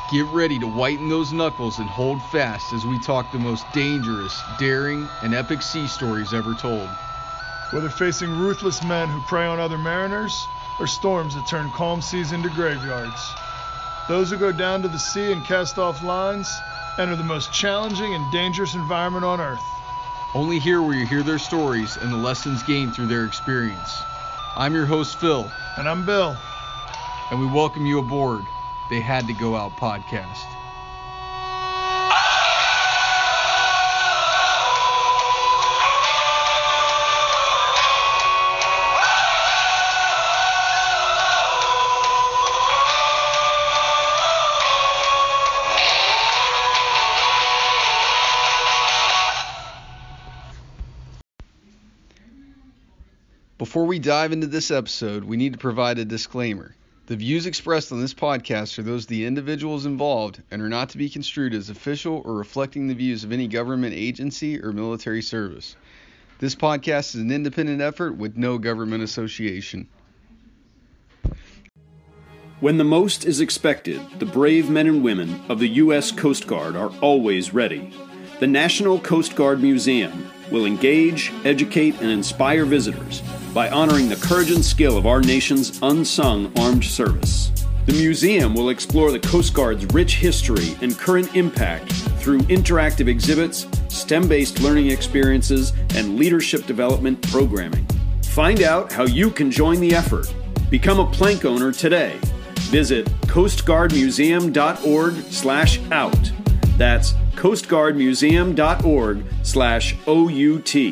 Get ready to whiten those knuckles and hold fast as we talk the most dangerous, daring, and epic sea stories ever told. Whether facing ruthless men who prey on other mariners, or storms that turn calm seas into graveyards, those who go down to the sea and cast off lines enter the most challenging and dangerous environment on Earth. Only here will you hear their stories and the lessons gained through their experience. I'm your host, Phil. And I'm Bill. And we welcome you aboard They Had to Go Out podcast. Before we dive into this episode, we need to provide a disclaimer. The views expressed on this podcast are those of the individuals involved and are not to be construed as official or reflecting the views of any government agency or military service. This podcast is an independent effort with no government association. When the most is expected, the brave men and women of the U.S. Coast Guard are always ready. The National Coast Guard Museum will engage, educate, and inspire visitors by honoring the courage and skill of our nation's unsung armed service. The museum will explore the Coast Guard's rich history and current impact through interactive exhibits, STEM-based learning experiences, and leadership development programming. Find out how you can join the effort. Become a plank owner today. Visit coastguardmuseum.org/out. That's coastguardmuseum.org/OUT.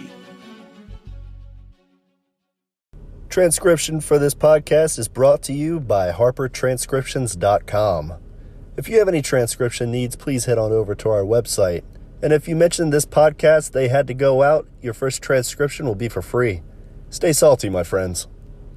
Transcription for this podcast is brought to you by harpertranscriptions.com. If you have any transcription needs, please head on over to our website. And if you mention this podcast, They Had to Go Out, your first transcription will be for free. Stay salty, my friends.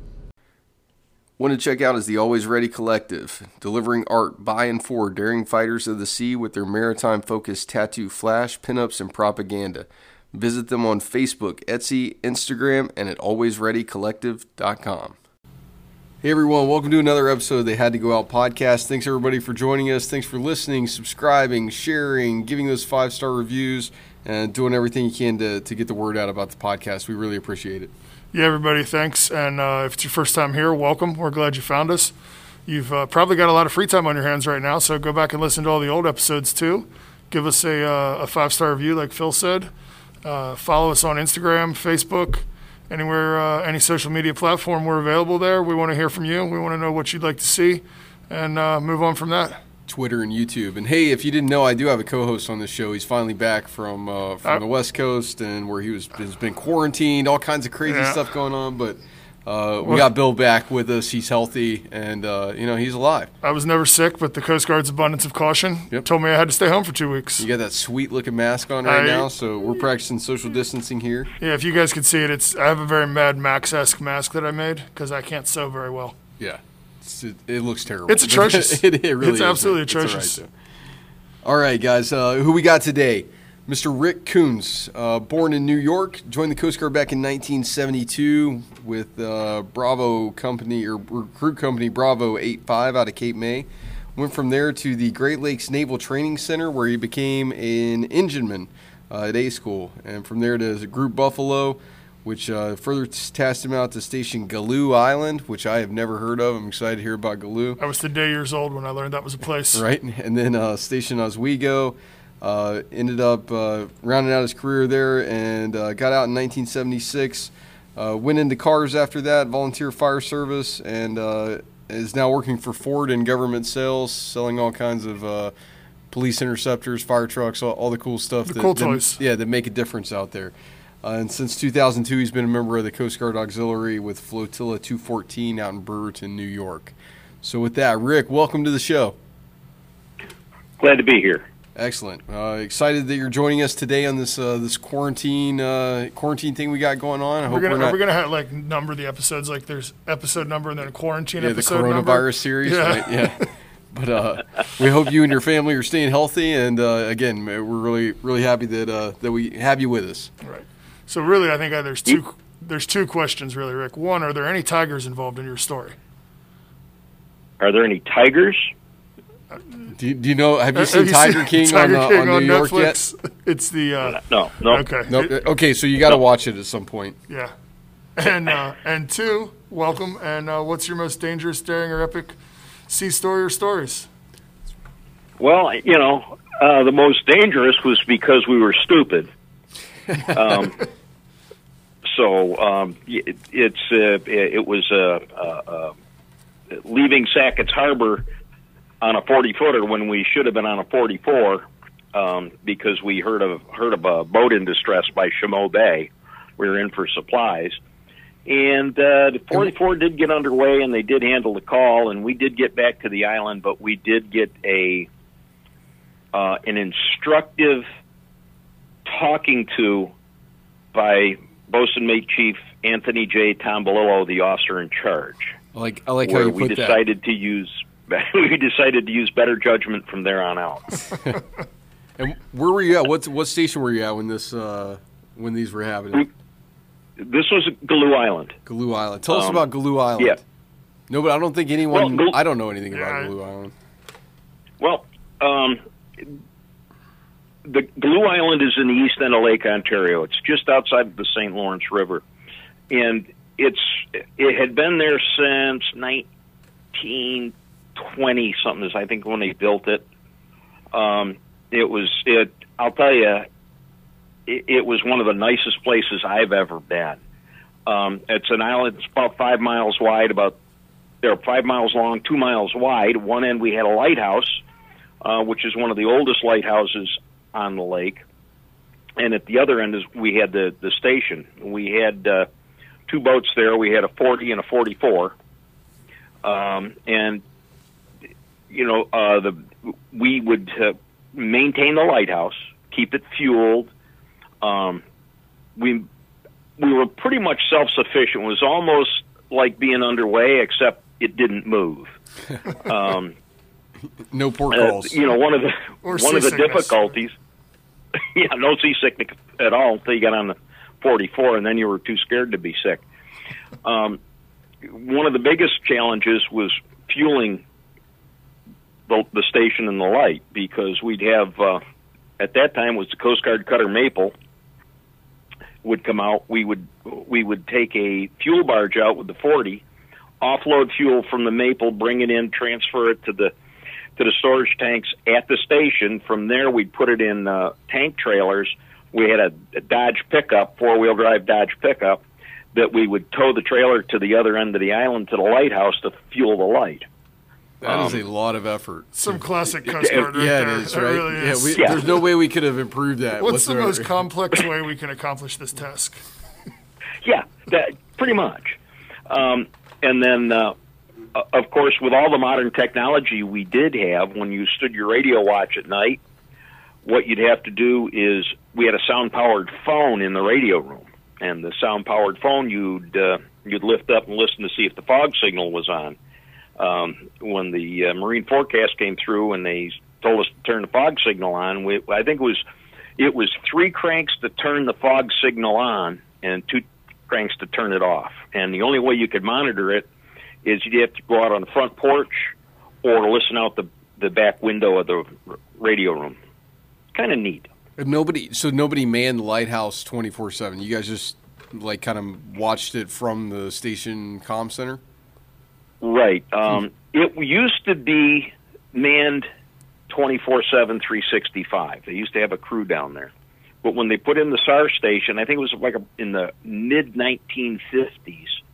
One to check out is the Always Ready Collective, delivering art by and for daring fighters of the sea with their maritime-focused tattoo flash, pinups, and propaganda. Visit them on Facebook, Etsy, Instagram, and at alwaysreadycollective.com. Hey everyone, welcome to another episode of They Had to Go Out podcast. Thanks everybody for joining us. Thanks for listening, subscribing, sharing, giving those 5-star reviews, and doing everything you can to get the word out about the podcast. We really appreciate it. Yeah, everybody, thanks. And if it's your first time here, welcome. We're glad you found us. You've probably got a lot of free time on your hands right now, so go back and listen to all the old episodes too. Give us a 5-star review like Phil said. Follow us on Instagram, Facebook, anywhere, any social media platform. We're available there. We want to hear from you. We want to know what you'd like to see and move on from that. Twitter and YouTube. And hey, if you didn't know, I do have a co-host on this show. He's finally back from the West Coast, and where has been quarantined, all kinds of crazy stuff going on. But we got Bill back with us. He's healthy, and he's alive. I was never sick, but the Coast Guard's abundance of caution told me I had to stay home for 2 weeks. You got that sweet looking mask on right now, so we're practicing social distancing here. Yeah, if you guys could see it, I have a very Mad Max-esque mask that I made because I can't sew very well. Yeah. It looks terrible. It's atrocious. It really is. It's absolutely atrocious. All right, guys. Who we got today? Mr. Rick Coons, born in New York, joined the Coast Guard back in 1972 with Bravo Company or recruit company Bravo 85 out of Cape May. Went from there to the Great Lakes Naval Training Center, where he became an engineman at A School, and from there to Group Buffalo, which further tasked him out to Station Galoo Island, which I have never heard of. I'm excited to hear about Galoo. I was today years old when I learned that was a place. Right, and then Station Oswego, ended up rounding out his career there and got out in 1976. Went into cars after that, volunteer fire service, and is now working for Ford in government sales, selling all kinds of police interceptors, fire trucks, all the cool stuff. Toys. That make a difference out there. And since 2002, he's been a member of the Coast Guard Auxiliary with Flotilla 214 out in Brewerton, New York. So with that, Rick, welcome to the show. Glad to be here. Excellent. Excited that you're joining us today on this quarantine thing we got going on. We're gonna have, number the episodes, like there's episode number and then a quarantine episode the coronavirus number. Series. Yeah. Right? Yeah. But we hope you and your family are staying healthy, and again, we're really happy that we have you with us. Right. So really, I think there's two questions, really, Rick. One, are there any tigers involved in your story? Are there any tigers? Do you know? Have you seen Tiger King on New York Netflix? Yet? It's the No. Okay. No. Okay, so you got to watch it at some point. Yeah. And two, welcome. And what's your most dangerous, daring, or epic sea story or stories? Well, the most dangerous was because we were stupid. It was leaving Sackett's Harbor on a 40-footer when we should have been on a 44 because we heard of a boat in distress by Chameau Bay. We were in for supplies. And the 44 did get underway, and they did handle the call, and we did get back to the island, but we did get an instructive talking to by Bosun Mate Chief Anthony J. Tombolillo, the officer in charge. I like how you put that. We decided to use better judgment from there on out. And where were you at? What station were you at when these were happening? This was Galoo Island. Galoo Island. Tell us about Galoo Island. Yeah. No, but I don't think anyone. I don't know anything about Galoo Island. Well, the Galoo Island is in the east end of Lake Ontario. It's just outside of the St. Lawrence River, and it had been there since 1920 something. Is I think when they built it. I'll tell you. It was one of the nicest places I've ever been. It's an island. It's about 5 miles wide, 5 miles long, 2 miles wide. One end we had a lighthouse, which is one of the oldest lighthouses on the lake, and at the other end we had the station. We had 2 boats there. We had a 40 and a 44, and we would maintain the lighthouse, keep it fueled. We were pretty much self-sufficient. It was almost like being underway, except it didn't move. No port calls. One of the difficulties. Yeah, no seasickness at all until you got on the 44, and then you were too scared to be sick. One of the biggest challenges was fueling the station and the light, because we'd have at that time was the Coast Guard cutter Maple would come out. We would take a fuel barge out with the 40, offload fuel from the Maple, bring it in, transfer it to the storage tanks at the station. From there, we'd put it in tank trailers. We had a Dodge pickup, 4-wheel drive Dodge pickup, that we would tow the trailer to the other end of the island to the lighthouse to fuel the light. That is a lot of effort. Some classic Coast Guard right there. It is, right? Really is. There's no way we could have improved that. What's the most complex way we can accomplish this task? Yeah, pretty much. And then, of course, with all the modern technology we did have, when you stood your radio watch at night, what you'd have to do is we had a sound-powered phone in the radio room. And the sound-powered phone, you'd lift up and listen to see if the fog signal was on. When the marine forecast came through and they told us to turn the fog signal on, I think it was 3 cranks to turn the fog signal on and 2 cranks to turn it off. And the only way you could monitor it is you'd have to go out on the front porch or listen out the back window of the radio room. Kind of neat. Nobody manned the lighthouse 24/7. You guys just kind of watched it from the station comm center? Right. It used to be manned 24/7, 365. They used to have a crew down there. But when they put in the SAR station, I think it was in the mid-1950s,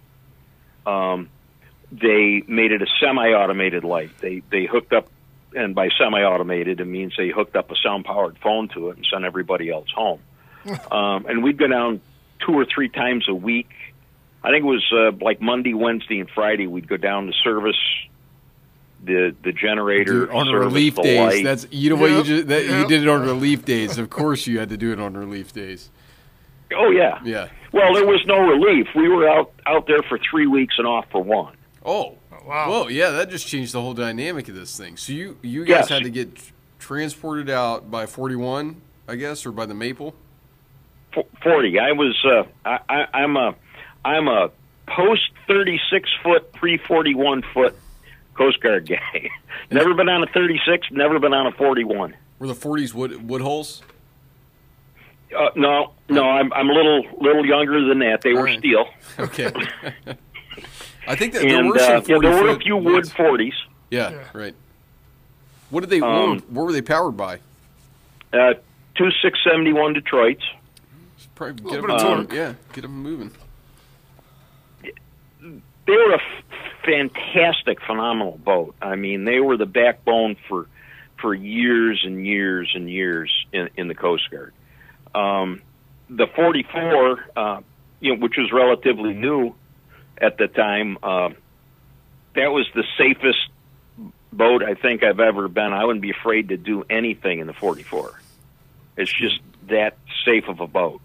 they made it a semi-automated light. They hooked up, and by semi-automated, it means they hooked up a sound-powered phone to it and sent everybody else home. And we'd go down 2 or 3 times a week. I think it was like Monday, Wednesday, and Friday. We'd go down to service the generator on relief days. Light. That's what you did it on relief days. Of course, you had to do it on relief days. Oh yeah, yeah. Well, there was no relief. We were out there for 3 weeks and off for 1. Oh wow. Whoa, yeah, that just changed the whole dynamic of this thing. So you guys had to get transported out by 41, I guess, or by the Maple. 40. I was. I'm a post 36-foot, pre 41-foot Coast Guard guy. Never been on a 36, never been on a 41. Were the 40s wood hulls? No, I'm a little younger than that. They were steel. Okay. I think that and, there were some 40 there were a few wood 40s. Yeah, right. What did they? What were they powered by? Two 671 Detroits. Probably get them get them moving. They were a fantastic, phenomenal boat. I mean, they were the backbone for years and years and years in the Coast Guard. The 44, which was relatively new at the time, that was the safest boat I think I've ever been. I wouldn't be afraid to do anything in the 44. It's just that safe of a boat.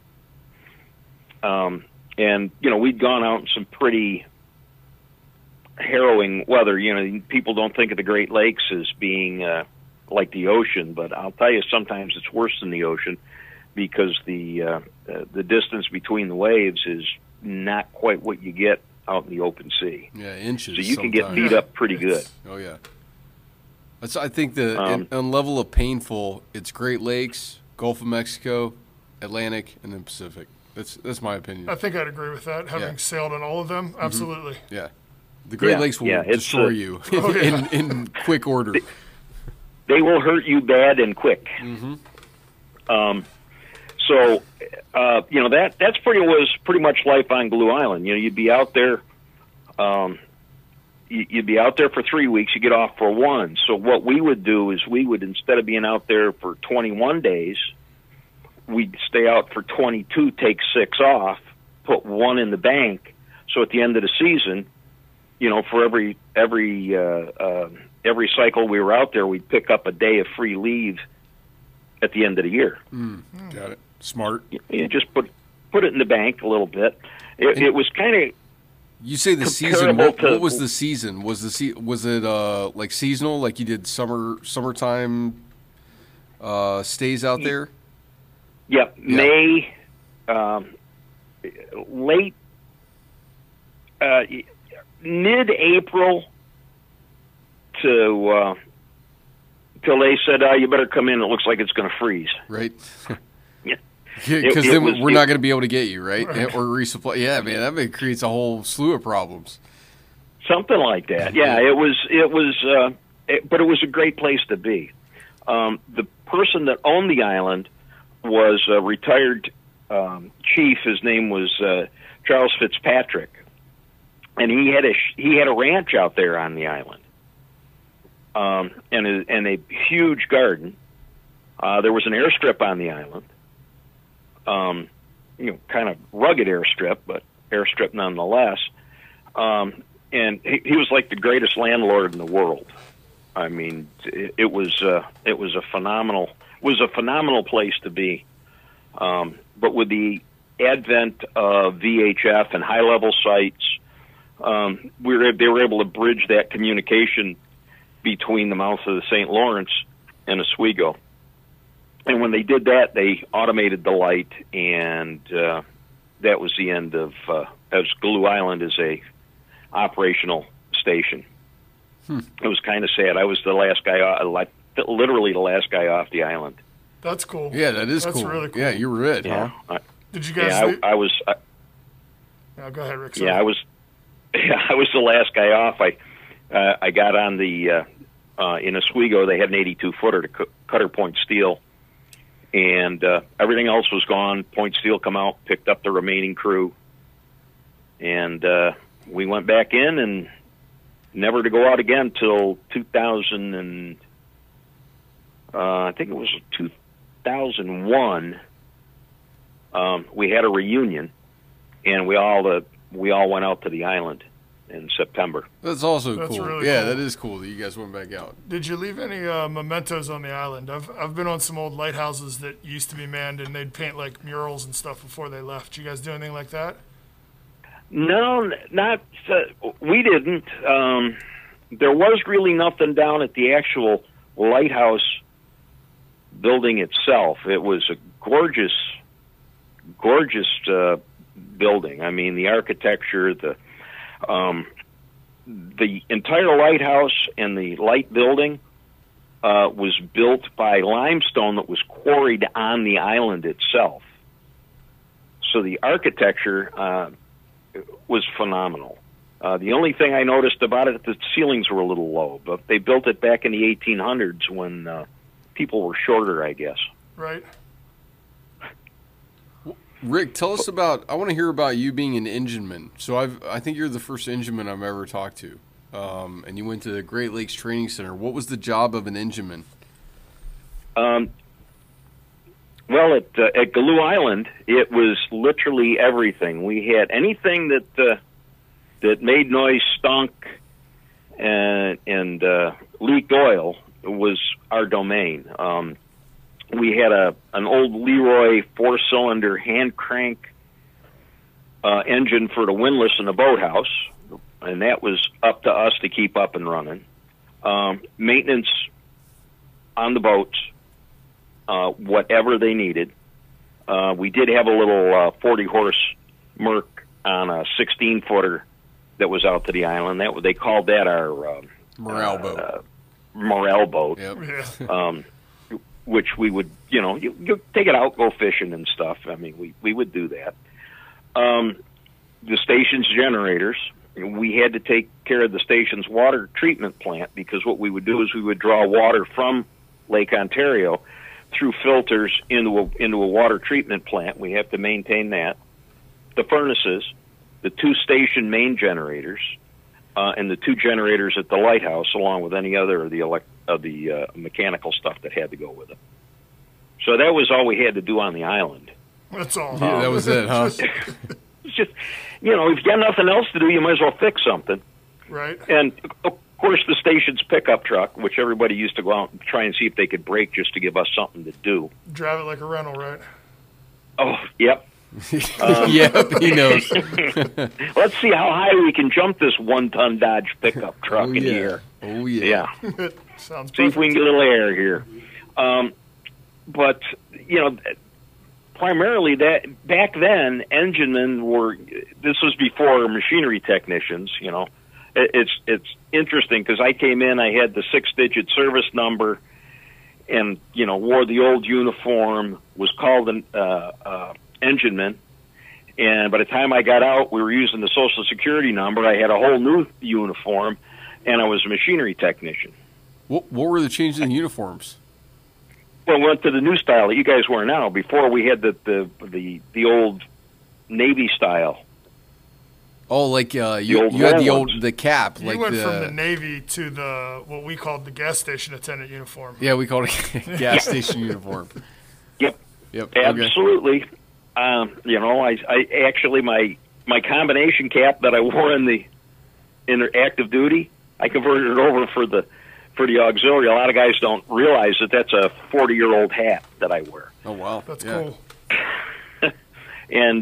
And, we'd gone out in some pretty harrowing weather. People don't think of the Great Lakes as being like the ocean, but I'll tell you, sometimes it's worse than the ocean because the distance between the waves is not quite what you get out in the open sea. Yeah, inches. So you can get beat up pretty good. Oh, yeah. I think on level of painful, it's Great Lakes, Gulf of Mexico, Atlantic, and then Pacific. That's my opinion. I think I'd agree with that. Having sailed on all of them, absolutely. Mm-hmm. Yeah. The Great Lakes will destroy you in quick order. They will hurt you bad and quick. Mm-hmm. That's pretty much life on Glue Island. You'd be out there. You'd be out there for 3 weeks. You get off for 1. So what we would do is instead of being out there for 21 days, we'd stay out for 22, take 6 off, put 1 in the bank. So at the end of the season, for every cycle we were out there, we'd pick up a day of free leave at the end of the year. Got it. Smart. You just put it in the bank a little bit. It was kind of. You say the season. What was the season? Was it like seasonal, like you did summertime stays out there? Yep, yeah. May, late, mid-April till they said, you better come in. It looks like it's going to freeze. Right. Yeah. Because then we're not going to be able to get you, right? Or resupply. Yeah, man, that creates a whole slew of problems. Something like that. Yeah, but it was a great place to be. The person that owned the island was a retired chief. His name was Charles Fitzpatrick, and he had a ranch out there on the island, and a huge garden. There was an airstrip on the island. Kind of rugged airstrip, but airstrip nonetheless. And he was like the greatest landlord in the world. I mean, it was a phenomenal place to be. But with the advent of VHF and high-level sites, they were able to bridge that communication between the mouth of the St. Lawrence and Oswego. And when they did that, they automated the light, and that was the end of as Glue Island is a operational station. It was kind of sad. I was the last guy, literally the last guy off the island. That's cool. Yeah, that's cool. Really cool. Yeah, you were it. Yeah. Huh? Did you guys? Yeah, I was. Go ahead, Rick. Sorry. Yeah, I was the last guy off. I got on the in Oswego. They had an 82-footer to cutter point steel. And everything else was gone. Point Steel come out, picked up the remaining crew, and we went back in and never to go out again till 2000 and I think it was 2001. We had a reunion, and we all went out to the island in September. That's also cool. Really yeah, cool. That is cool that you guys went back out. Did you leave any mementos on the island? I've been on some old lighthouses that used to be manned, and they'd paint like murals and stuff before they left. Did you guys do anything like that? No, not. We didn't. There was really nothing down at the actual lighthouse building itself. It was a gorgeous building. I mean, the architecture, the entire lighthouse and the light building was built by limestone that was quarried on the island itself. So the architecture was phenomenal. The only thing I noticed about it, the ceilings were a little low, but they built it back in the 1800s when people were shorter, I guess. Right. Rick, tell us about. I want to hear about you being an engineman. So I think you're the first engineman I've ever talked to, and you went to the Great Lakes Training Center. What was the job of an engineman? Well, at Galoo Island, it was literally everything. We had anything that made noise, stunk, and leaked oil was our domain. We had an old Leroy 4-cylinder hand crank engine for the windlass in the boathouse, and that was up to us to keep up and running. Maintenance on the boats, whatever they needed. We did have a little 40-horse Merc on a 16-footer that was out to the island. They called that our morale boat. Morale boat. Yep. Yeah. Which we would, you take it out, go fishing and stuff. I mean, we would do that. The station's generators, we had to take care of the station's water treatment plant, because what we would do is we would draw water from Lake Ontario through filters into a water treatment plant. We have to maintain that. The furnaces, the 2 station main generators, and the 2 generators at the lighthouse, along with any other of the mechanical stuff that had to go with it. So that was all we had to do on the island. That's all. Yeah, that was it, huh? It's just, if you got nothing else to do, you might as well fix something. Right. And of course, the station's pickup truck, which everybody used to go out and try and see if they could break just to give us something to do. Drive it like a rental, right? Oh, yep. Yep, he knows. Let's see how high we can jump this 1-ton Dodge pickup truck in here. Oh, yeah. Yeah. Sounds See if we can get a little air here. But, primarily that back then, enginemen this was before machinery technicians, It's interesting because I came in, I had the 6-digit service number and, wore the old uniform, was called an engineman. And by the time I got out, we were using the Social Security number. I had a whole new uniform, and I was a machinery technician. What were the changes in uniforms? Well, we went to the new style that you guys wear now. Before we had the old Navy style. Oh, like you had the cap. You went from the Navy to what we called the gas station attendant uniform. Yeah, we called it a gas station uniform. Yep. Absolutely. Okay. I actually my combination cap that I wore in active duty, I converted it over for the auxiliary. A lot of guys don't realize that that's a 40-year-old hat that I wear. Oh wow, that's cool. And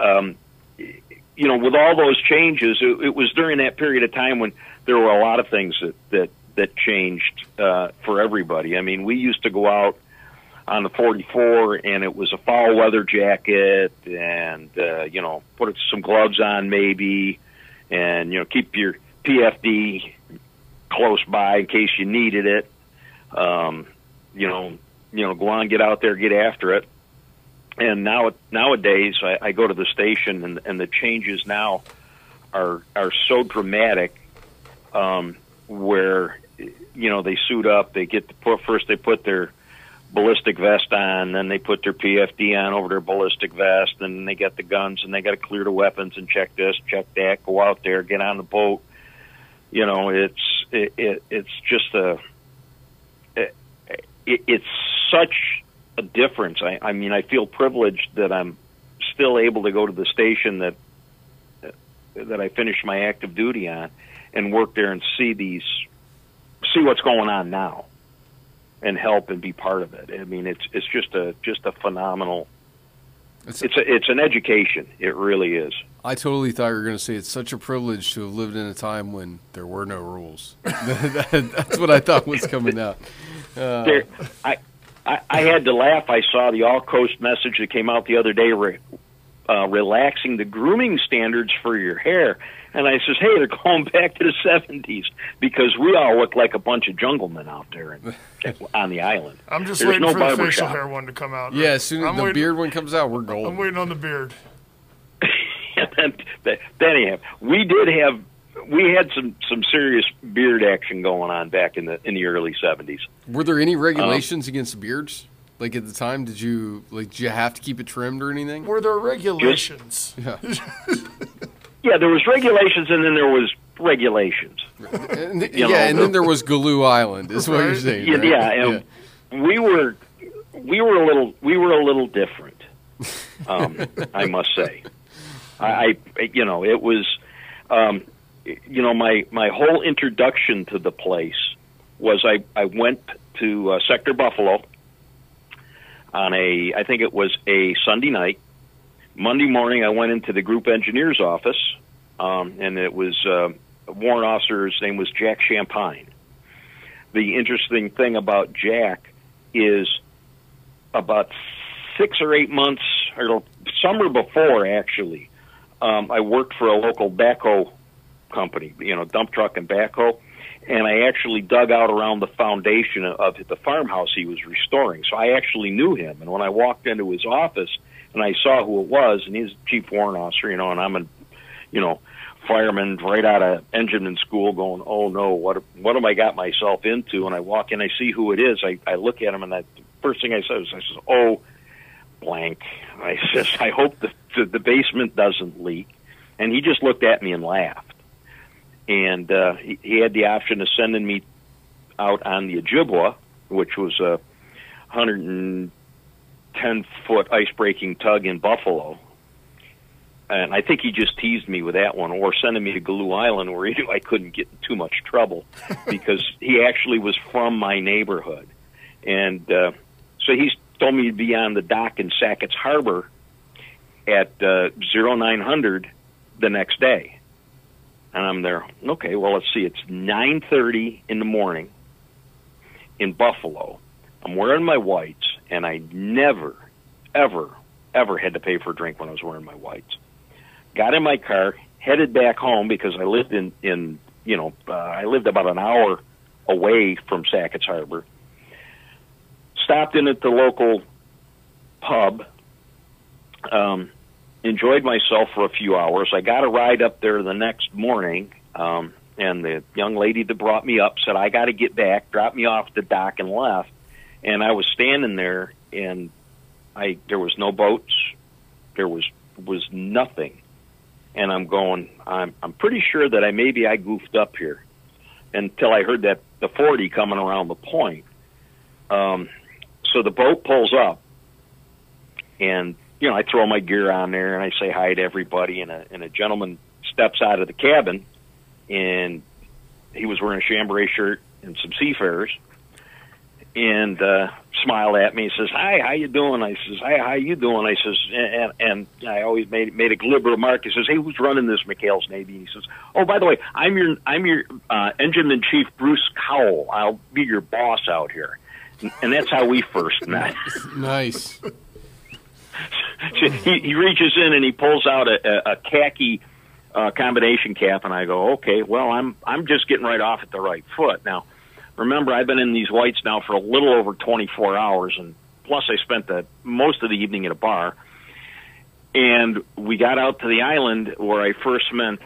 with all those changes, it was during that period of time when there were a lot of things that changed for everybody. I mean, we used to go out on the 44, and it was a foul weather jacket, and put some gloves on maybe, and keep your PFD close by in case you needed it. Go on, get out there, get after it. And nowadays, I go to the station, and the changes now are so dramatic. Where they suit up, they get they put their ballistic vest on, then they put their PFD on over their ballistic vest, and they get the guns, and they got to clear the weapons and check this, check that, go out there, get on the boat. It's just it's such a difference. I mean, I feel privileged that I'm still able to go to the station that I finished my active duty on and work there and see what's going on now and help and be part of it. I mean, it's just a phenomenal. It's an education. It really is. I totally thought you were going to say it's such a privilege to have lived in a time when there were no rules. That's what I thought was coming out. I had to laugh. I saw the All Coast message that came out the other day relaxing the grooming standards for your hair. And I says, hey, they're going back to the 70s because we all look like a bunch of junglemen out there on the island. I'm just There's waiting no for the barber facial shop. hair one to come out. Yeah, as soon as the beard one comes out, we're golden. I'm waiting on the beard. Anyhow, we had some serious beard action going on back in the early 70s. Were there any regulations against beards? Like at the time, did you have to keep it trimmed or anything? Were there regulations? Yeah. Yeah, there was regulations, and then there was regulations. And then there was Galoo Island, is what you're saying. Right? Yeah, and we were a little different. I must say, it was, my whole introduction to the place was I went to Sector Buffalo on I think it was a Sunday night. Monday morning, I went into the group engineer's office, and it was a warrant officer. His name was Jack Champagne. The interesting thing about Jack is about 6 or 8 months, or summer before, actually, I worked for a local backhoe company, dump truck and backhoe, and I actually dug out around the foundation of the farmhouse he was restoring. So I actually knew him, and when I walked into his office, and I saw who it was, and he's chief warrant officer, and I'm a, fireman right out of engineman school going, oh no, what have I got myself into? And I walk in, I see who it is. I look at him, and the first thing I said was, oh, blank. I says, I hope the basement doesn't leak. And he just looked at me and laughed. And he had the option of sending me out on the Ojibwa, which was a 110-foot ice-breaking tug in Buffalo. And I think he just teased me with that one, or sending me to Galoo Island, where he knew I couldn't get in too much trouble, because he actually was from my neighborhood. And so he's told me to be on the dock in Sackett's Harbor at 0900 the next day. And I'm there, okay, well, let's see, it's 9:30 in the morning in Buffalo. I'm wearing my whites, and I never, ever, ever had to pay for a drink when I was wearing my whites. Got in my car, headed back home, because I lived I lived about an hour away from Sackett's Harbor. Stopped in at the local pub, enjoyed myself for a few hours. I got a ride up there the next morning, and the young lady that brought me up said, I got to get back, dropped me off the dock and left. And I was standing there, and there was no boats. There was nothing. And I'm going, I'm pretty sure that maybe I goofed up here, until I heard that the 40 coming around the point. So the boat pulls up, and I throw my gear on there, and I say hi to everybody, and a gentleman steps out of the cabin, and he was wearing a chambray shirt and some seafarers, and smiled at me. He says, "Hi, how you doing?" I says, "Hi, how you doing?" I says, and I always made a glib remark. He says, "Hey, who's running this McHale's Navy?" And he says, "Oh, by the way, I'm your Engineman Chief Bruce Cowell. I'll be your boss out here." And that's how we first met. Nice. He reaches in and he pulls out a khaki combination cap, and I go, "Okay, well, I'm just getting right off at the right foot." Now, remember, I've been in these whites now for a little over 24 hours, and plus I spent most of the evening at a bar. And we got out to the island where I first met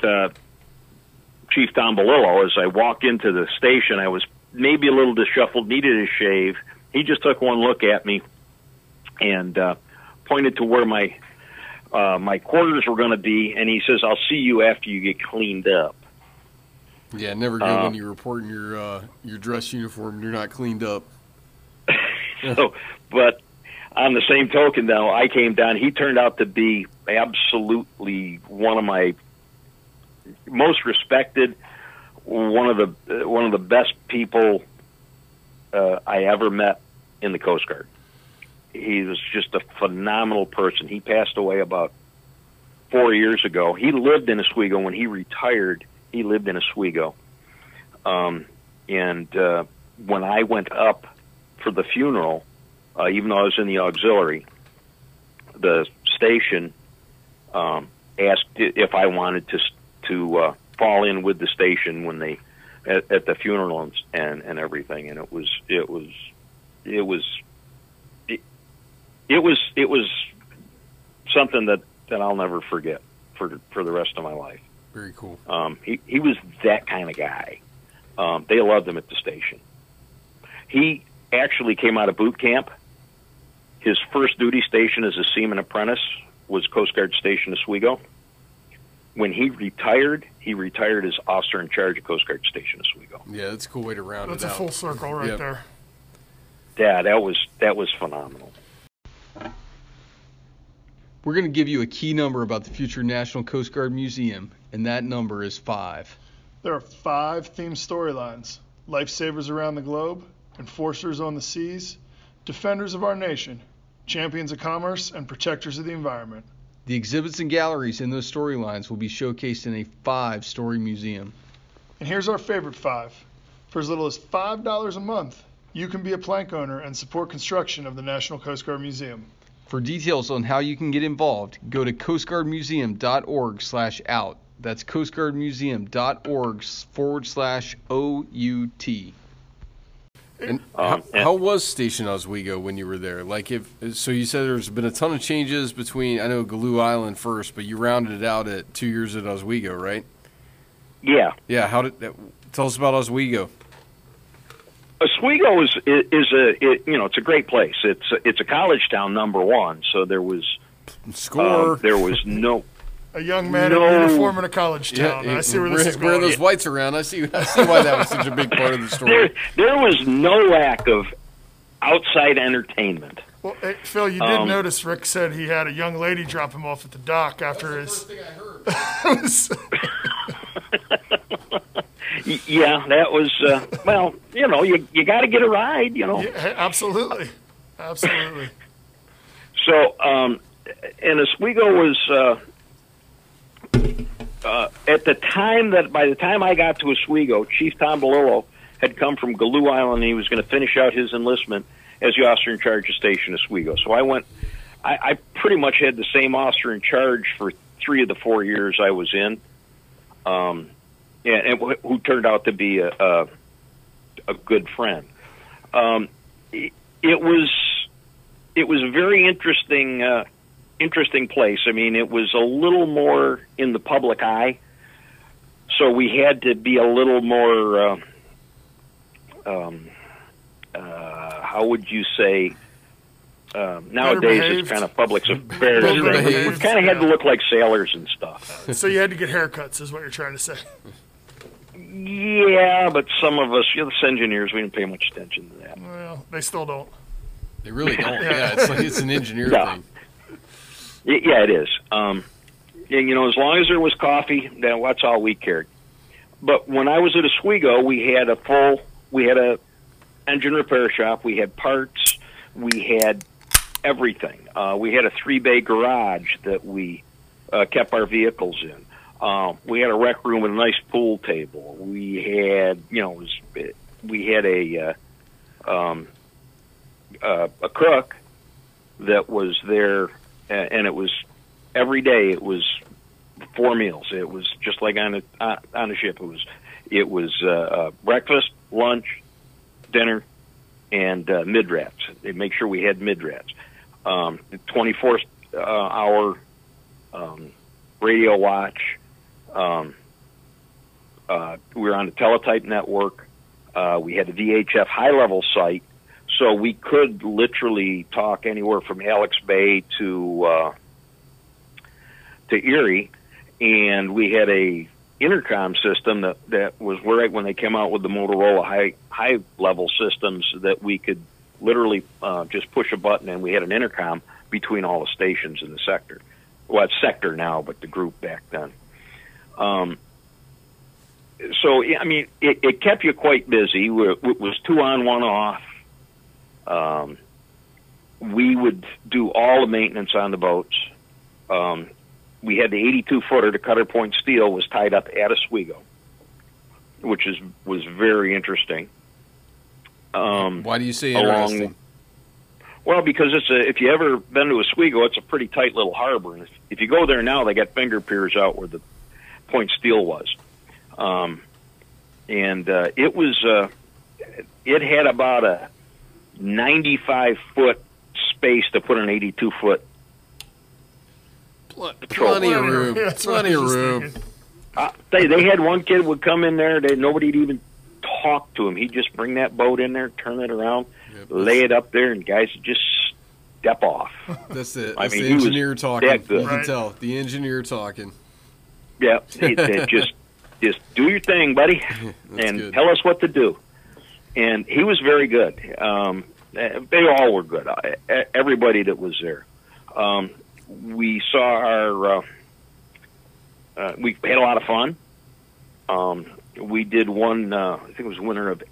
Chief Tom Balillo. As I walked into the station, I was maybe a little disheveled, needed a shave. He just took one look at me and pointed to where my quarters were going to be, and he says, "I'll see you after you get cleaned up." Yeah, never good when you report in your dress uniform and you're not cleaned up. So, but on the same token, though, I came down. He turned out to be absolutely one of my most respected, one of the best people I ever met in the Coast Guard. He was just a phenomenal person. He passed away about 4 years ago. He lived in Oswego. When he retired, he lived in Oswego. And when I went up for the funeral, even though I was in the auxiliary, the station asked if I wanted to fall in with the station when they at the funeral and everything, and it was something that I'll never forget for the rest of my life. Very cool. He was that kind of guy. They loved him at the station. He actually came out of boot camp. His first duty station as a seaman apprentice was Coast Guard Station Oswego. When he retired as officer in charge of Coast Guard Station Oswego. Yeah, that's a cool way to round it out. That's a full circle right there. Yeah, that was phenomenal. We're going to give you a key number about the future National Coast Guard Museum, and that number is 5. There are 5 themed storylines: lifesavers around the globe, enforcers on the seas, defenders of our nation, champions of commerce, and protectors of the environment. The exhibits and galleries in those storylines will be showcased in a 5-story museum. And here's our favorite 5. For as little as $5 a month, you can be a plank owner and support construction of the National Coast Guard Museum. For details on how you can get involved, go to coastguardmuseum.org/out. That's coastguardmuseum.org/OUT. And how was Station Oswego when you were there? So you said there's been a ton of changes between, I know, Galoo Island first, but you rounded it out at 2 years at Oswego, right? Yeah. Yeah. Tell us about Oswego. Oswego it's a great place. It's a college town, number one. So there was there was no. A young man in uniform in a college town. I see where this is going. Where those whites around. I see why that was such a big part of the story. There was no lack of outside entertainment. Well, hey, Phil, you did notice Rick said he had a young lady drop him off at the dock after his. That's the first thing I heard. Yeah, that was well. You got to get a ride. Yeah, absolutely. So, and Oswego was. At the time by the time I got to Oswego, Chief Tom Balillo had come from Galoo Island, and he was going to finish out his enlistment as the officer in charge of Station Oswego. So I pretty much had the same officer in charge for 3 of the 4 years I was in, and who turned out to be a good friend. It was a very interesting place. I mean, it was a little more in the public eye, so we had to be a little more, how would you say, nowadays it's kind of public affairs. We kind of had to look like sailors and stuff. So you had to get haircuts, is what you're trying to say. Yeah, but some of us, us engineers, we didn't pay much attention to that. Well, they still don't. They really don't. Yeah, it's an engineer thing. Yeah, it is. And, as long as there was coffee, that's all we cared. But when I was at Oswego, we had a engine repair shop. We had parts. We had everything. We had a 3-bay garage that we kept our vehicles in. We had a rec room with a nice pool table. We had, a cook that was there. And it was every day. It was 4 meals. It was just like on a ship. It was breakfast, lunch, dinner, and mid-rats. They make sure we had mid-rats. 24-hour radio watch. We were on the teletype network. We had a VHF high-level site. So we could literally talk anywhere from Alex Bay to Erie, and we had a intercom system that was right when they came out with the Motorola high level systems that we could literally just push a button and we had an intercom between all the stations in the sector. Well, it's sector now, but the group back then. So I mean, it kept you quite busy. It was 2 on, 1 off. We would do all the maintenance on the boats. We had the 82-footer, the cutter point steel, was tied up at Oswego, which was very interesting. Why do you say interesting? Well, because if you ever been to Oswego, it's a pretty tight little harbor. And if you go there now, they got finger piers out where the Point Steel was. It was, it had about a 95-foot space to put an 82-foot plenty of room. Yeah, Plenty of room. They had one kid would come in there. Nobody'd even talk to him. He'd just bring that boat in there, turn it around, lay it up there, and guys would just step off. That's it. I That's mean, the engineer talking. that good. You can Right. tell. The engineer talking. Yeah, they just do your thing, buddy, and good. tell us what to do. And he was very good. They all were good. Everybody that was there. We saw we had a lot of fun. We did one. I think it was winter of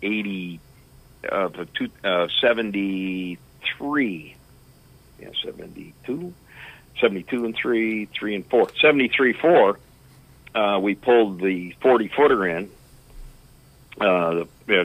73. Yeah, 72 and 3 and 4. 73-4. We pulled the 40-footer in, the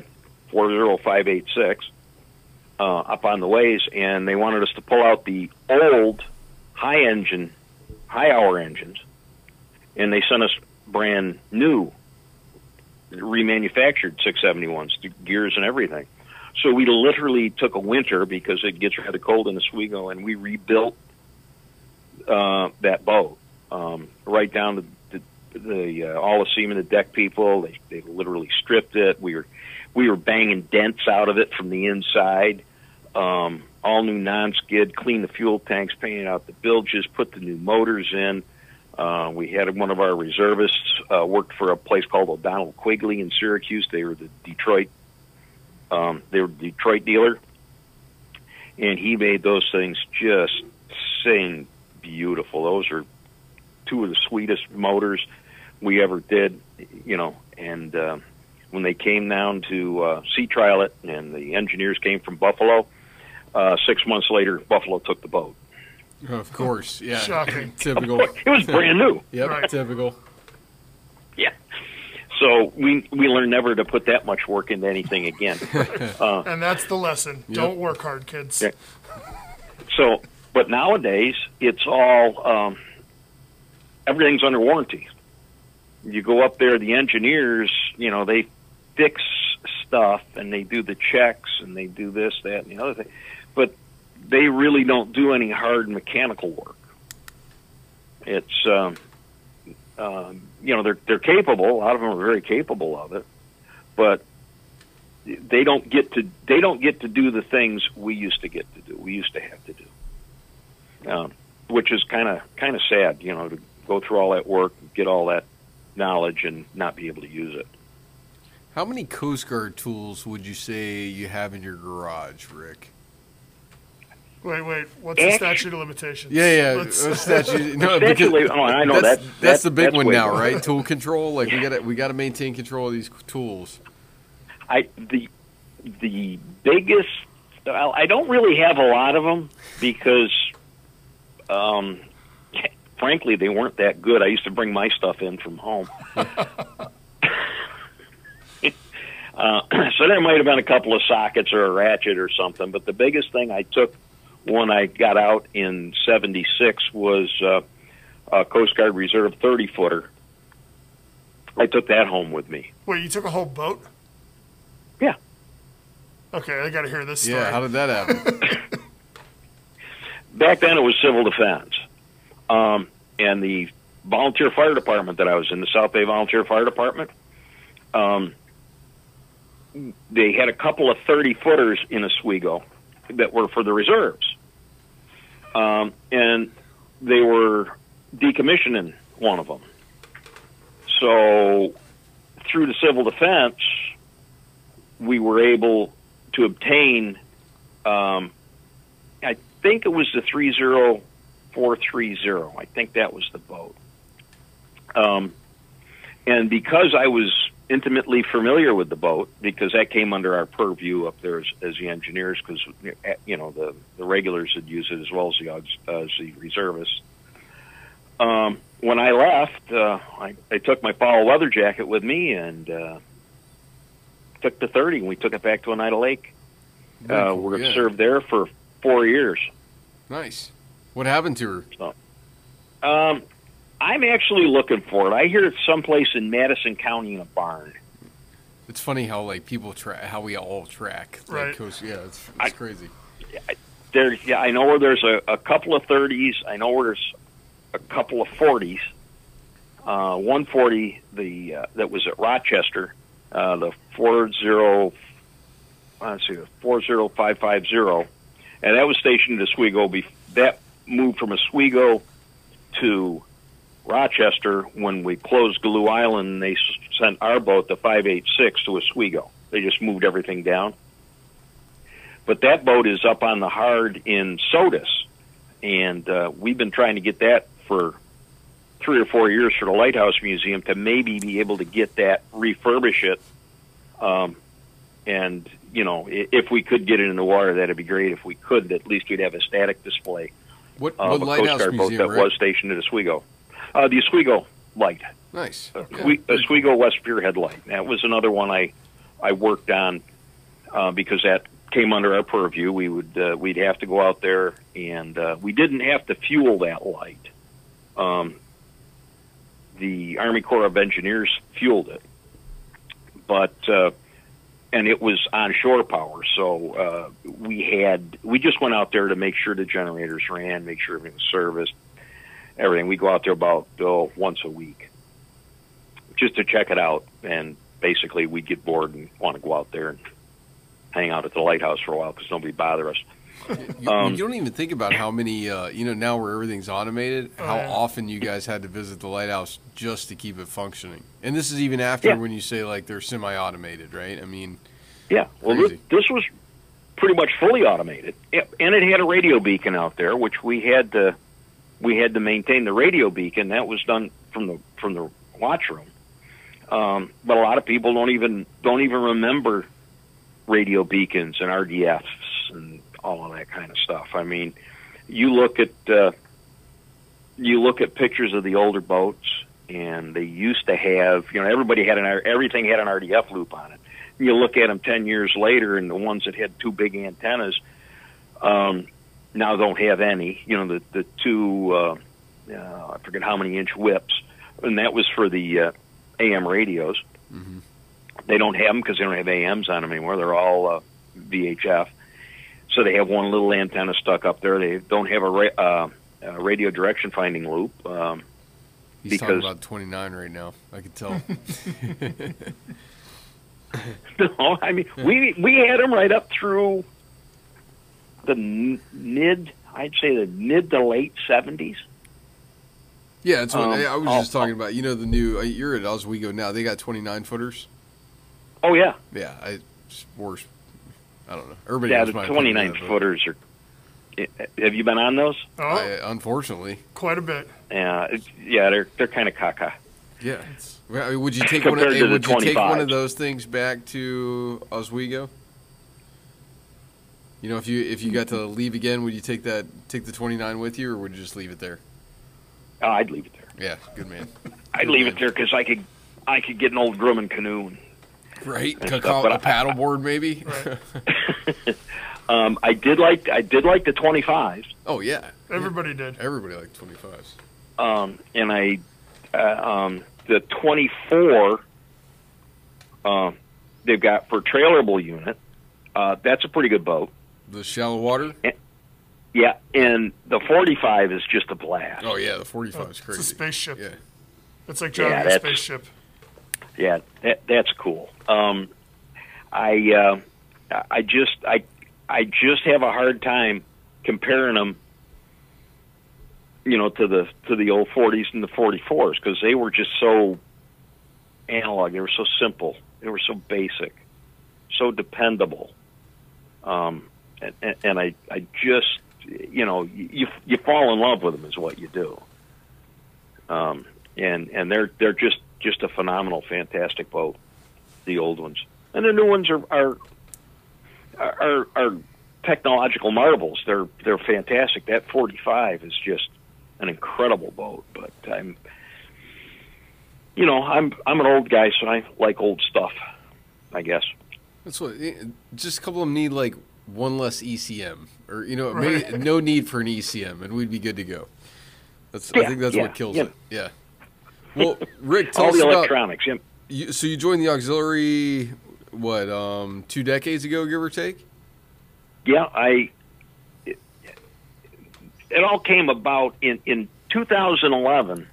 40586, up on the ways, and they wanted us to pull out the old high-hour engines, and they sent us brand new, remanufactured 671s, the gears and everything. So we literally took a winter, because it gets rather cold in Oswego, and we rebuilt that boat right down to all the seamen, the deck people. They literally stripped it. We were banging dents out of it from the inside. All new non-skid, cleaned the fuel tanks, painted out the bilges, put the new motors in. We had one of our reservists worked for a place called O'Donnell Quigley in Syracuse. They were the Detroit dealer, and he made those things just sing beautiful. Those are two of the sweetest motors we ever did, and when they came down to sea trial it, and the engineers came from Buffalo, 6 months later, Buffalo took the boat. Of course, yeah. Shocking. Typical. It was brand new. Yep, Right. typical. Yeah. So we learned never to put that much work into anything again. And that's the lesson. Yep. Don't work hard, kids. Yeah. So, but nowadays, it's all, everything's under warranty. You go up there, the engineers, they fix stuff, and they do the checks, and they do this, that, and the other thing. But they really don't do any hard mechanical work. It's, they're capable. A lot of them are very capable of it, but they don't get to do the things we used to get to do. We used to have to do, which is kind of sad, to go through all that work, get all that knowledge, and not be able to use it. How many Coast Guard tools would you say you have in your garage, Rick? Wait. What's the statute of limitations? Yeah. Statute. No, Statute, I know that's the big one way now, more. right? Tool control. Like we got to maintain control of these tools. The biggest. I don't really have a lot of them because, frankly, they weren't that good. I used to bring my stuff in from home. So there might have been a couple of sockets or a ratchet or something, but the biggest thing I took when I got out in 76 was a Coast Guard Reserve 30-footer. I took that home with me. Wait, you took a whole boat? Yeah. Okay, I got to hear this story. Yeah, how did that happen? Back then it was civil defense. And the volunteer fire department that I was in, the South Bay Volunteer Fire Department, they had a couple of 30-footers in Oswego that were for the reserves. And they were decommissioning one of them. So through the civil defense, we were able to obtain, I think it was the 30430. I think that was the boat. And because I was intimately familiar with the boat, because that came under our purview up there as the engineers, because the regulars had used it as well as the reservists. When I left, I took my Powell weather jacket with me and took the 30, and we took it back to Oneida Lake. We're going to serve there for 4 years. Nice. What happened to her? So, I'm actually looking for it. I hear it's someplace in Madison County in a barn. It's funny how like people how we all track. Right. Like, Coach, yeah, it's crazy. I know where there's a couple of 30s. I know where there's a couple of 40s. 140, that was at Rochester, the 40550, and that was stationed at Oswego. That moved from Oswego to Rochester when we closed Galoo Island. They sent our boat, the 586, to Oswego. They just moved everything down. But that boat is up on the Hard in Sodus, and we've been trying to get that for 3 or 4 years for the Lighthouse Museum to maybe be able to get that, refurbish it, and if we could get it in the water, that'd be great. If we could, at least we'd have a static display. What of a Lighthouse Coast Guard boat Museum, that was stationed at Oswego. The Oswego Light. Nice. Oswego West Pierhead Light. That was another one I worked on because that came under our purview. We'd have to go out there, and we didn't have to fuel that light. The Army Corps of Engineers fueled it, but and it was on shore power. So we just went out there to make sure the generators ran, make sure everything was serviced, everything. We go out there about once a week just to check it out, and basically we'd get bored and want to go out there and hang out at the lighthouse for a while because nobody bother us. You don't even think about how many, now where everything's automated, how often you guys had to visit the lighthouse just to keep it functioning. And this is even after when you say, like, they're semi-automated, right? I mean, yeah. Well, this was pretty much fully automated. And it had a radio beacon out there, which we had to maintain the radio beacon. That was done from the watch room. But a lot of people don't even remember radio beacons and RDFs and all of that kind of stuff. I mean, you look at pictures of the older boats, and they used to have, everything had an RDF loop on it. And you look at them 10 years later, and the ones that had two big antennas now don't have any. The two, I forget how many inch whips, and that was for the AM radios. Mm-hmm. They don't have them because they don't have AMs on them anymore. They're all VHF. So they have one little antenna stuck up there. They don't have a radio direction finding loop. He's talking about 29 right now. I could tell. No, I mean we had them right up through the mid to late 70s. Yeah, that's what I was just talking about. The new. You're at Oswego now. They got 29 footers. Oh yeah. Yeah, it's worse. I don't know. Everybody the 29 footers are. Have you been on those? Oh, unfortunately, quite a bit. Yeah, they're kind of caca. Yeah. Would you take one of those things back to Oswego? If you got to leave again, would you take the 29 with you, or would you just leave it there? Oh, I'd leave it there. Yeah, good man. I'd leave it there because I could get an old Grumman canoe. Right, a paddleboard maybe. Right. I did like the 25s. Oh yeah, everybody did. Everybody liked 25s. And the 24 they've got for trailerable unit. That's a pretty good boat. The shallow water. Yeah, and the 45 is just a blast. Oh yeah, the 45 is crazy. It's a spaceship. Yeah, it's like driving a spaceship. Yeah, that's cool. I just have a hard time comparing them, to the old 40s and the 44s because they were just so analog. They were so simple. They were so basic, so dependable. And I just, you fall in love with them is what you do. And they're just a phenomenal, fantastic boat. The old ones, and the new ones are technological marvels. They're fantastic. That 45 is just an incredible boat. But I'm an old guy, so I like old stuff, I guess. That's what. Just a couple of them need like one less ECM, or Right. maybe no need for an ECM, and we'd be good to go. I think that's what kills it. Yeah. Well, Rick, tell all us the about electronics. Yeah. so you joined the auxiliary 2 decades ago, give or take? Yeah, it all came about in 2011.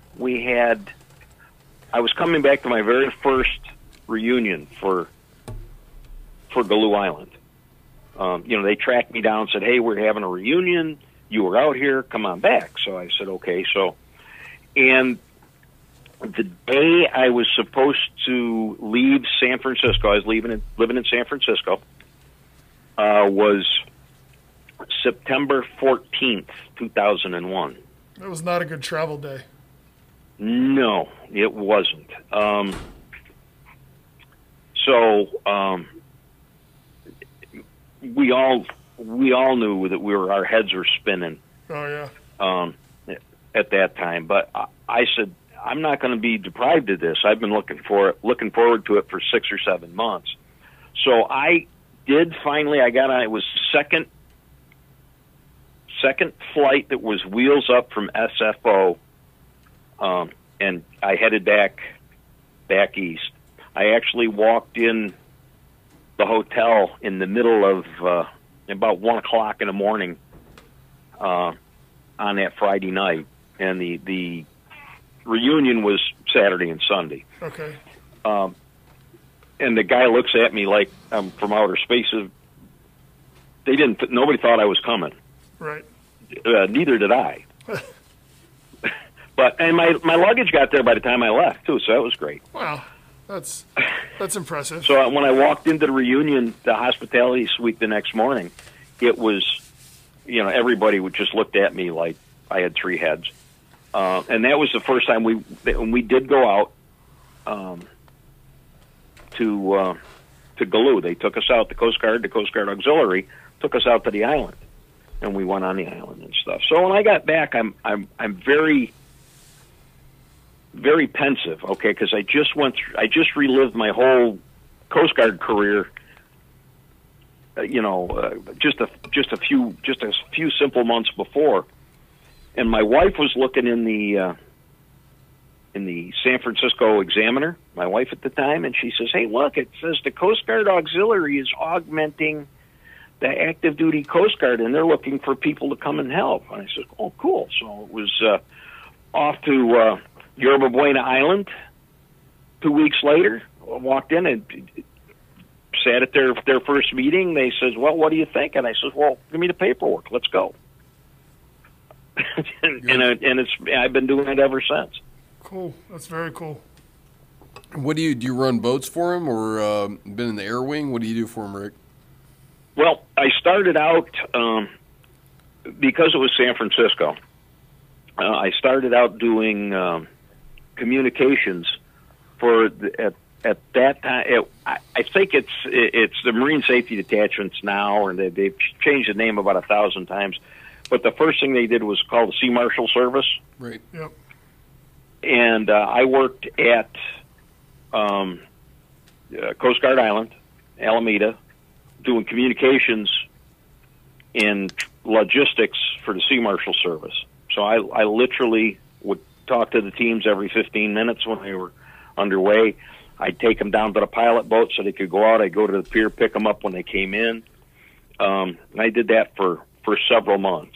I was coming back to my very first reunion for Galoo Island. They tracked me down and said, "Hey, we're having a reunion. You were out here. Come on back." So I said, "Okay." And the day I was supposed to leave San Francisco, I was living in San Francisco, was September 14th, 2001. That was not a good travel day. No, it wasn't. We all knew that our heads were spinning. Oh yeah. At that time, but I said, I'm not going to be deprived of this. I've been looking forward to it for 6 or 7 months. So I did finally. I got on. It was second flight that was wheels up from SFO, and I headed back east. I actually walked in the hotel in the middle of about 1 o'clock in the morning on that Friday night, and the reunion was Saturday and Sunday. Okay. And the guy looks at me like I'm from outer space. Nobody thought I was coming. Right. Neither did I. And my luggage got there by the time I left too, so that was great. Wow, that's impressive. So when I walked into the reunion, the hospitality suite the next morning, it was, everybody would just looked at me like I had 3 heads. And that was the first time when we did go out to Galoo. They took us out. The Coast Guard Auxiliary took us out to the island, and we went on the island and stuff. So when I got back, I'm very, very pensive. Okay, because I just relived my whole Coast Guard career. Just a few simple months before. And my wife was looking in the San Francisco Examiner, my wife at the time, and she says, "Hey, look, it says the Coast Guard Auxiliary is augmenting the active duty Coast Guard, and they're looking for people to come and help." And I said, "Oh, cool." So it was off to Yerba Buena Island. 2 weeks later, I walked in and sat at their first meeting. They says, "Well, what do you think?" And I says, "Well, give me the paperwork. Let's go." and I've been doing it ever since. Cool. That's very cool. What do you run boats for him, or been in the air wing? What do you do for him, Rick? Well, I started out because it was San Francisco. I started out doing communications for at that time. I think it's the Marine Safety Detachments now, or they've changed the name about 1,000 times. But the first thing they did was called the Sea Marshal Service. Right. Yep. And I worked at Coast Guard Island, Alameda, doing communications and logistics for the Sea Marshal Service. So I literally would talk to the teams every 15 minutes when they were underway. I'd take them down to the pilot boat so they could go out. I'd go to the pier, pick them up when they came in. And I did that for several months.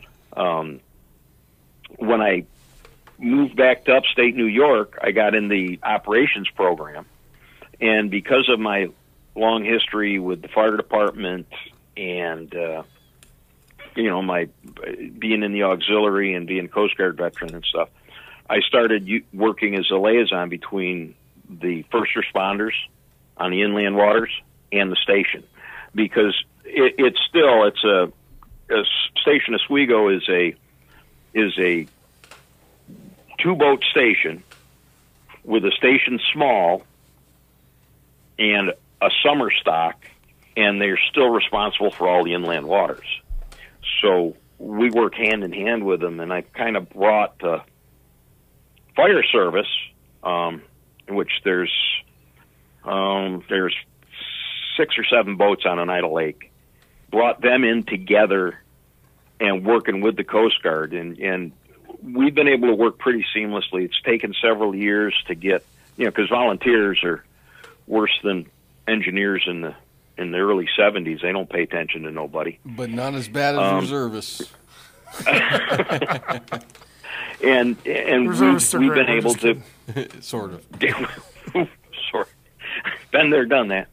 When I moved back to upstate New York, I got in the operations program. And because of my long history with the fire department and, my being in the auxiliary and being Coast Guard veteran and stuff, I started working as a liaison between the first responders on the inland waters and the station, because it's a Station Oswego is a 2-boat station with a station small and a summer stock, and they're still responsible for all the inland waters. So we work hand in hand with them, and I kind of brought the fire service, in which there's 6 or 7 boats on an idle lake. brought them in together and working with the Coast Guard, and we've been able to work pretty seamlessly. It's taken several years to get, because volunteers are worse than engineers in the early 70s. They don't pay attention to nobody. But not as bad as reservists. and we've been able to sort of. Sort of. Been there, done that.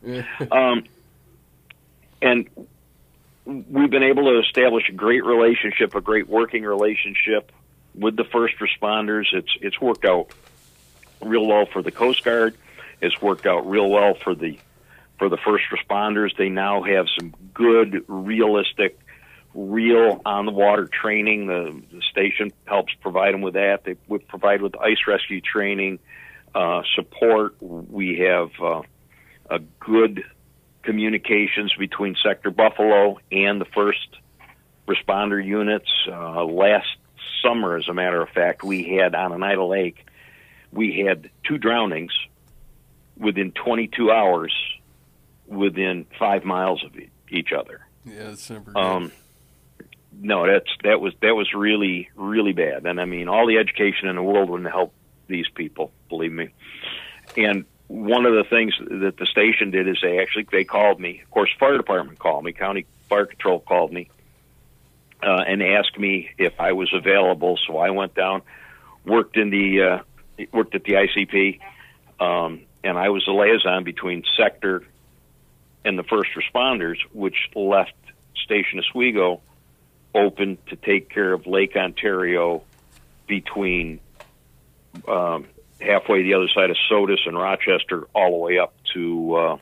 And we've been able to establish a great relationship, a great working relationship with the first responders. It's worked out real well for the Coast Guard. It's worked out real well for the first responders. They now have some good, realistic, real on-the-water training. The station helps provide them with that. They provide with ice rescue training, support. We have a good communications between Sector Buffalo and the first responder units. Last summer, as a matter of fact, we had on Oneida Lake, we had 2 drownings within 22 hours within 5 miles of each other. Yeah, that's never good. No, that was really, really bad. And I mean, all the education in the world wouldn't help these people, believe me. And one of the things that the station did is they called me. Of course, fire department called me. County Fire Control called me and asked me if I was available. So I went down, worked at the ICP, and I was the liaison between Sector and the first responders, which left Station Oswego open to take care of Lake Ontario between halfway the other side of Sodus and Rochester, all the way up to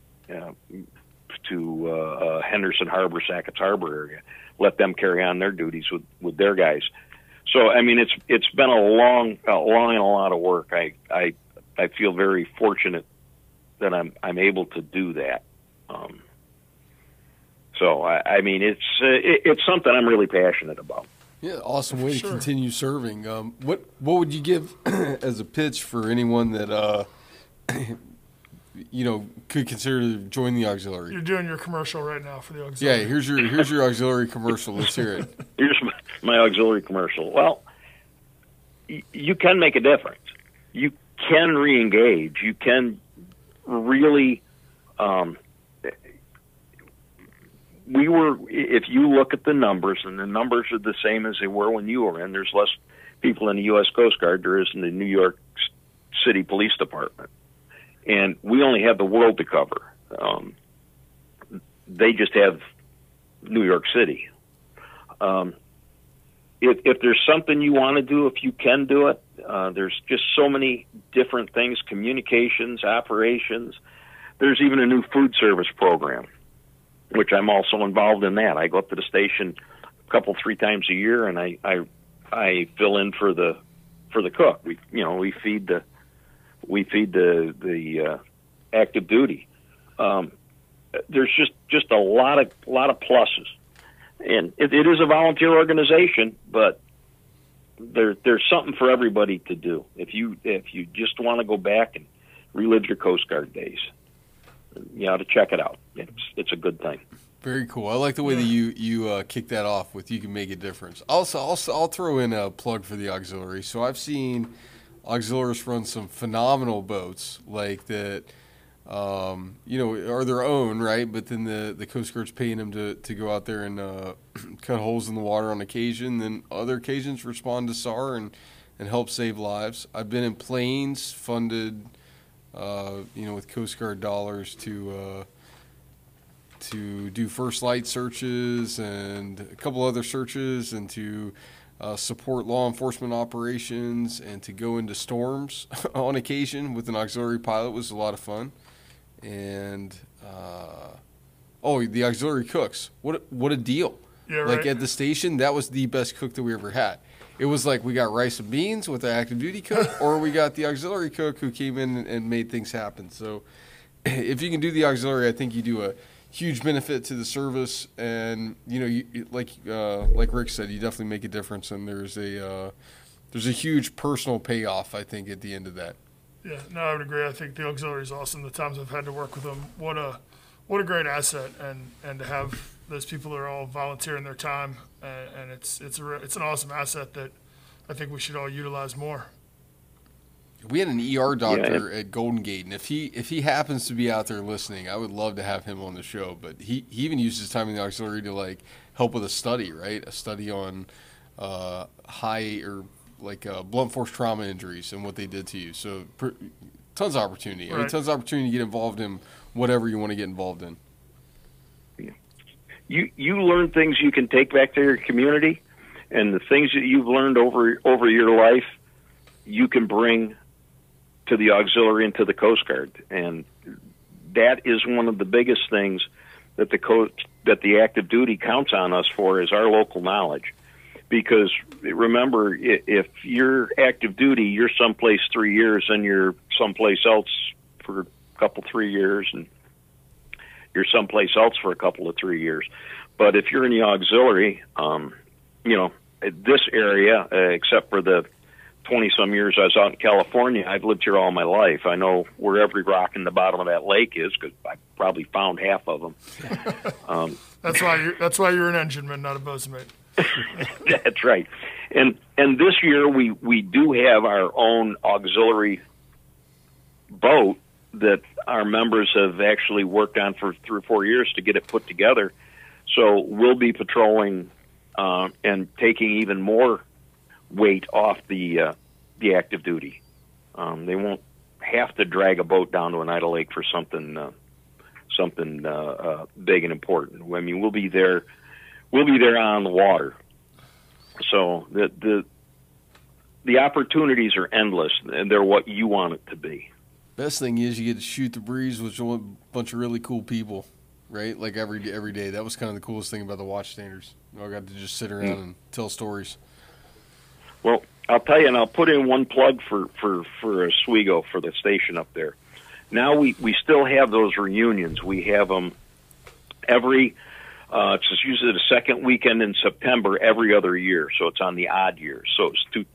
Henderson Harbor, Sackett's Harbor area. Let them carry on their duties with their guys. So I mean, it's been a long and a lot of work. I feel very fortunate that I'm able to do that. So I mean, it's something I'm really passionate about. Yeah, awesome way to continue serving. What would you give as a pitch for anyone that could consider to join the auxiliary? You're doing your commercial right now for the auxiliary. Yeah, here's your auxiliary commercial. Let's hear it. Here's my auxiliary commercial. Well, you can make a difference. You can re-engage. You can really. If you look at the numbers, and the numbers are the same as they were when you were in, there's less people in the U.S. Coast Guard there is in the New York City Police Department. And we only have the world to cover. They just have New York City. If there's something you want to do, if you can do it, there's just so many different things, communications, operations. There's even a new food service program, which I'm also involved in that. I go up to the station a couple, 3 times a year, and I fill in for the cook. We feed the active duty. There's just a lot of pluses, and it is a volunteer organization, but there's something for everybody to do. If you just want to go back and relive your Coast Guard days, you ought to check it out. It's a good thing. Very cool. I like the way that you kick that off with "you can make a difference." Also, I'll throw in a plug for the auxiliary. So I've seen auxiliaries run some phenomenal boats like that. Are their own, right? But then the Coast Guard's paying them to go out there and cut holes in the water on occasion. Then other occasions respond to SAR and help save lives. I've been in planes funded, with Coast Guard dollars to do first light searches and a couple other searches, and to support law enforcement operations, and to go into storms on occasion with an auxiliary pilot was a lot of fun. And the auxiliary cooks, what a deal. Yeah, right. Like at the station, that was the best cook that we ever had. It was like we got rice and beans with the active duty cook, or we got the auxiliary cook who came in and made things happen. So if you can do the auxiliary, I think you do a huge benefit to the service. And like Rick said, you definitely make a difference, and there's a huge personal payoff, I think, at the end of that. Yeah, no, I would agree. I think the auxiliary is awesome. The times I've had to work with them, what a great asset, and to have those people are all volunteering their time, and it's an awesome asset that I think we should all utilize more. We had an ER doctor at Golden Gate, and if he happens to be out there listening, I would love to have him on the show. But he even used his time in the auxiliary to like help with a study, right? A study on blunt force trauma injuries and what they did to you. So tons of opportunity. I mean, tons of opportunity to get involved in whatever you want to get involved in. You learn things you can take back to your community, and the things that you've learned over your life, you can bring to the auxiliary and to the Coast Guard. And that is one of the biggest things that the active duty counts on us for, is our local knowledge. Because remember, if you're active duty, you're someplace 3 years and you're someplace else for a couple, 3 years, and you're someplace else for a couple of 3 years. But if you're in the auxiliary, this area, except for the 20-some years I was out in California, I've lived here all my life. I know where every rock in the bottom of that lake is because I probably found half of them. That's why you're an engineman, not a bosunmate. That's right. And this year we do have our own auxiliary boat that our members have actually worked on for 3 or 4 years to get it put together. So we'll be patrolling and taking even more weight off the active duty. They won't have to drag a boat down to an idle lake for something big and important. I mean, we'll be there on the water. So the opportunities are endless, and they're what you want it to be. Best thing is you get to shoot the breeze with a bunch of really cool people, right? Like every day. That was kind of the coolest thing about the Watchstanders. I got to just sit around and tell stories. Well, I'll tell you, and I'll put in one plug for Oswego, for the station up there. Now we still have those reunions. We have them every. It's usually the second weekend in September every other year, so it's on the odd years. So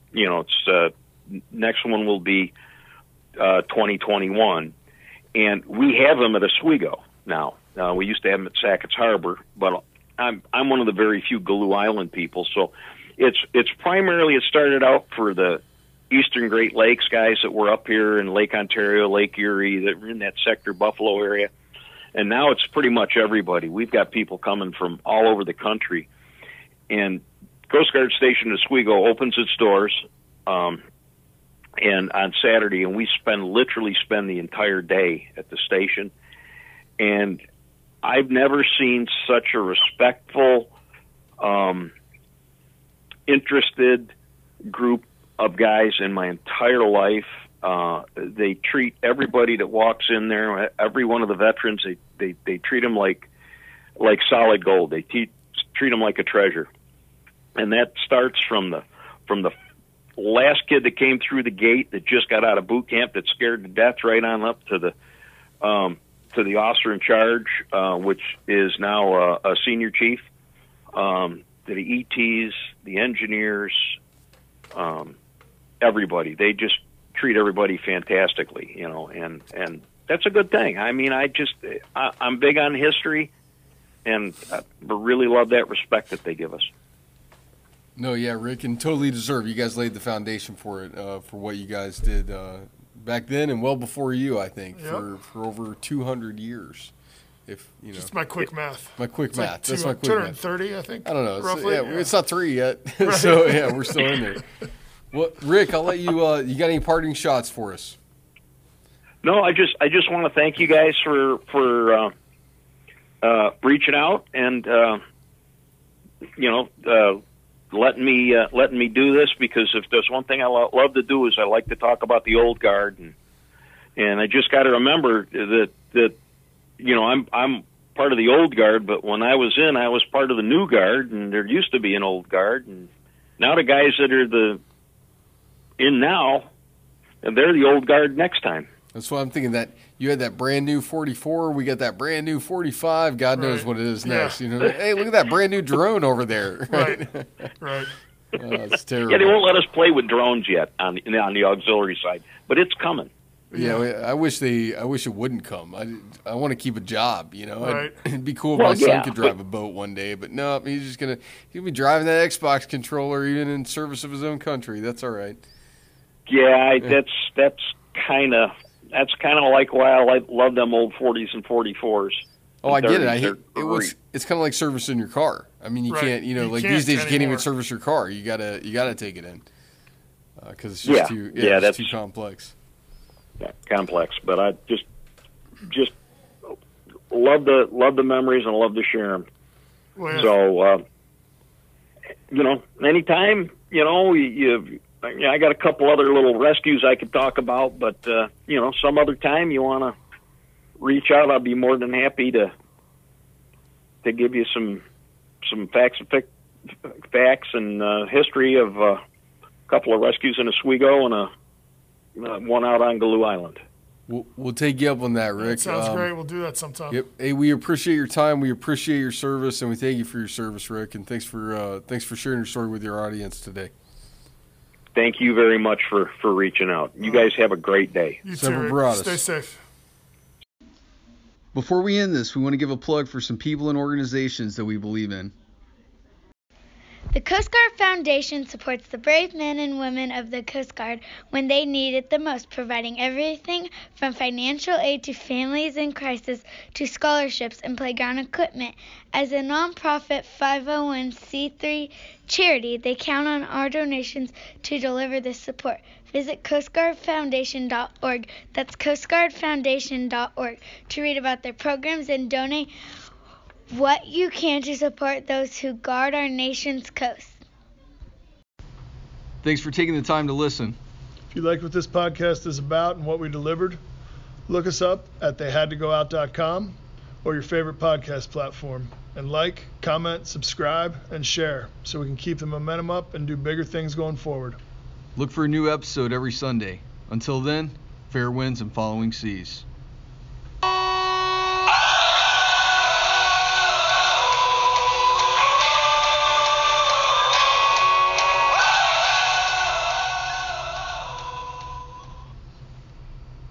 next one will be 2021, and we have them at Oswego now. We used to have them at Sackett's Harbor, but I'm one of the very few Galoo Island people, so it's primarily, it started out for the Eastern Great Lakes guys that were up here in Lake Ontario, Lake Erie, that were in that sector, Buffalo area. And now it's pretty much everybody. We've got people coming from all over the country. And Coast Guard Station Oswego opens its doors and on Saturday, and we literally spend the entire day at the station. And I've never seen such a respectful, interested group of guys in my entire life. They treat everybody that walks in there, every one of the veterans, they treat them like solid gold. They treat them like a treasure. And that starts from the last kid that came through the gate that just got out of boot camp that's scared to death, right on up to the officer in charge, which is now a senior chief, to the ETs, the engineers, everybody. They just treat everybody fantastically, and that's a good thing. I mean, I'm big on history, and I really love that respect that they give us. No, yeah, Rick, and totally deserve. You guys laid the foundation for it, for what you guys did back then and well before you, I think, for over 200 years. Just my quick math. My quick math. Like That's my quick 230, I think. I don't know. Roughly. It's not 3 yet. So, yeah, we're still in there. Well, Rick, I'll let you, you got any parting shots for us? No, I just want to thank you guys for reaching out and, letting me do this, because if there's one thing I love to do is I like to talk about the old guard, and I just got to remember that I'm part of the old guard, but when I was part of the new guard, and there used to be an old guard, and now the guys that are in now, and they're the old guard next time. That's why I'm thinking, that you had that brand new 44, we got that brand new 45. God knows what it is next. Yeah. Hey, look at that brand new drone over there. Right. Oh, it's terrible. Yeah, they won't let us play with drones yet on the auxiliary side, but it's coming. Yeah, I wish it wouldn't come. I want to keep a job, you know. Right. It'd be cool if my son could drive a boat one day, but no, he'll be driving that Xbox controller even in service of his own country. That's all right. Yeah, that's kind of like why I love them old 40s and 44s. Oh, I get it. It's kind of like servicing your car. I mean, you can't, these days you can't even service your car. You gotta take it in because it's just that's too complex. Yeah, complex. But I just love the memories and love to share them. Well, so anytime I got a couple other little rescues I could talk about, but some other time you want to reach out, I'll be more than happy to give you some facts and history of a couple of rescues in Oswego and one out on Galoo Island. We'll take you up on that, Rick. That sounds great. We'll do that sometime. Yep. Hey, we appreciate your time. We appreciate your service, and we thank you for your service, Rick. And thanks for sharing your story with your audience today. Thank you very much for reaching out. You guys have a great day. You too, Rick. Stay safe. Before we end this, we want to give a plug for some people and organizations that we believe in. The Coast Guard Foundation supports the brave men and women of the Coast Guard when they need it the most, providing everything from financial aid to families in crisis to scholarships and playground equipment. As a nonprofit 501c3 charity, they count on our donations to deliver this support. Visit coastguardfoundation.org. That's coastguardfoundation.org to read about their programs and donate what you can to support those who guard our nation's coast. Thanks for taking the time to listen. If you like what this podcast is about and what we delivered, look us up at theyhadtogoout.com or your favorite podcast platform. And like, comment, subscribe, and share so we can keep the momentum up and do bigger things going forward. Look for a new episode every Sunday. Until then, fair winds and following seas.